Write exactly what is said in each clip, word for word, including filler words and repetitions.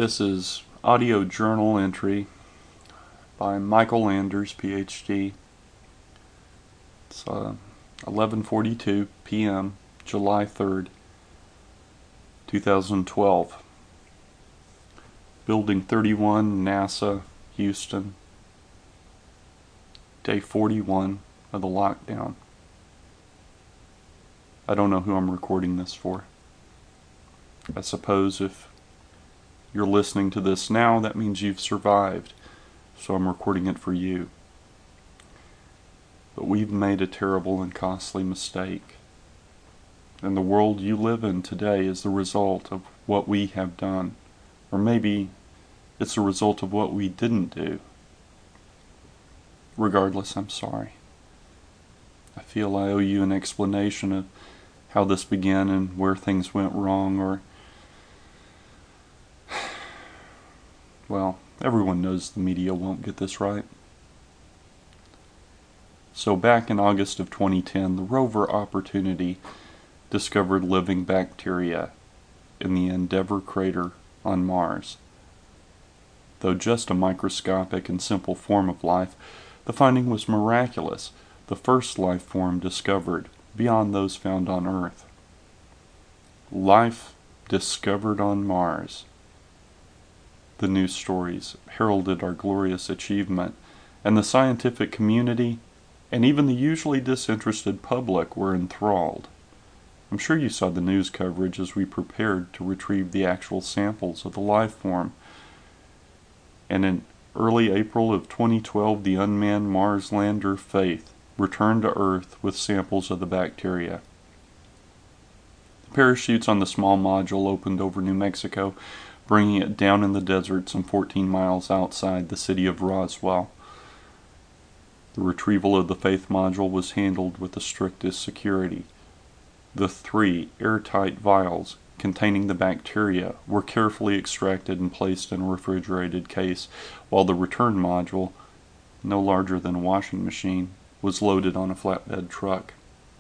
This is audio journal entry by Michael Landers, P H D. It's uh, eleven forty-two p m, July third, two thousand twelve. Building thirty-one, NASA, Houston. Day forty-one of the lockdown. I don't know who I'm recording this for. I suppose if you're listening to this now, that means you've survived, so I'm recording it for you. But we've made a terrible and costly mistake. And the world you live in today is the result of what we have done. Or maybe it's the result of what we didn't do. Regardless, I'm sorry. I feel I owe you an explanation of how this began and where things went wrong, or well, everyone knows the media won't get this right. So back in August of twenty ten, the rover Opportunity discovered living bacteria in the Endeavour crater on Mars. Though just a microscopic and simple form of life, the finding was miraculous, the first life form discovered beyond those found on Earth. Life discovered on Mars. The news stories heralded our glorious achievement, and the scientific community and even the usually disinterested public were enthralled. I'm sure you saw the news coverage as we prepared to retrieve the actual samples of the life form. And in early April of twenty twelve, the unmanned Mars lander Faith returned to Earth with samples of the bacteria. The parachutes on the small module opened over New Mexico, bringing it down in the desert some fourteen miles outside the city of Roswell. The retrieval of the Faith module was handled with the strictest security. The three airtight vials containing the bacteria were carefully extracted and placed in a refrigerated case, while the return module, no larger than a washing machine, was loaded on a flatbed truck.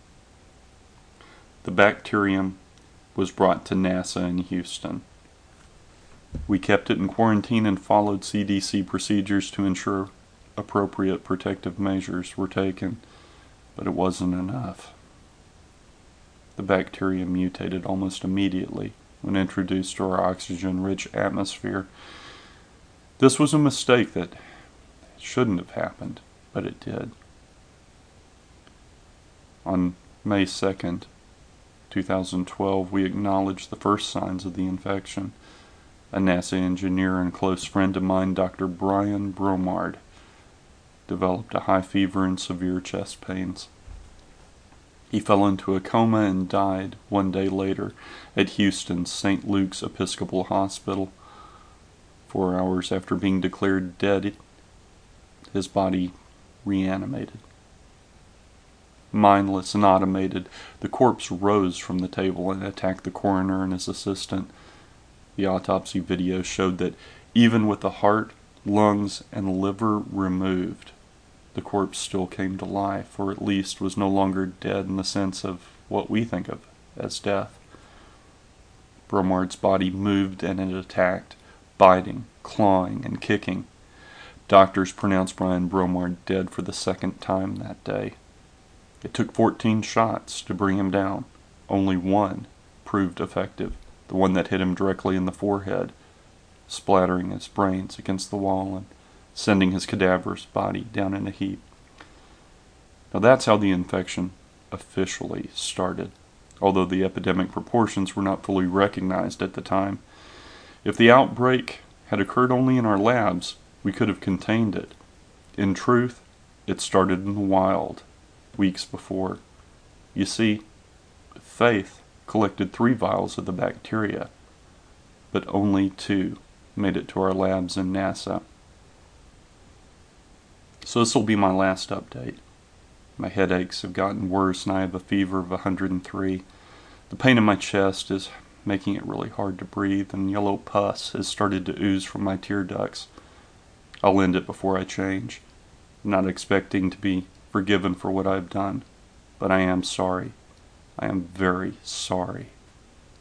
The bacterium was brought to NASA in Houston. We kept it in quarantine and followed C D C procedures to ensure appropriate protective measures were taken, but it wasn't enough. The bacteria mutated almost immediately when introduced to our oxygen-rich atmosphere. This was a mistake that shouldn't have happened, but it did. On May second, two thousand twelve, we acknowledged the first signs of the infection. A NASA engineer and close friend of mine, Doctor Brian Bromard, developed a high fever and severe chest pains. He fell into a coma and died one day later at Houston's Saint Luke's Episcopal Hospital. Four hours after being declared dead, his body reanimated. Mindless and automated, the corpse rose from the table and attacked the coroner and his assistant. The autopsy video showed that even with the heart, lungs, and liver removed, the corpse still came to life, or at least was no longer dead in the sense of what we think of as death. Bromard's body moved and it attacked, biting, clawing, and kicking. Doctors pronounced Brian Bromard dead for the second time that day. It took fourteen shots to bring him down. Only one proved effective, the one that hit him directly in the forehead, splattering his brains against the wall and sending his cadaverous body down in a heap. Now that's how the infection officially started, although the epidemic proportions were not fully recognized at the time. If the outbreak had occurred only in our labs, we could have contained it. In truth, it started in the wild, weeks before. You see, Faith collected three vials of the bacteria, but only two made it to our labs in NASA. So this will be my last update. My headaches have gotten worse and I have a fever of one hundred three. The pain in my chest is making it really hard to breathe, and yellow pus has started to ooze from my tear ducts. I'll end it before I change, not expecting to be forgiven for what I've done, but I am sorry. I am very sorry.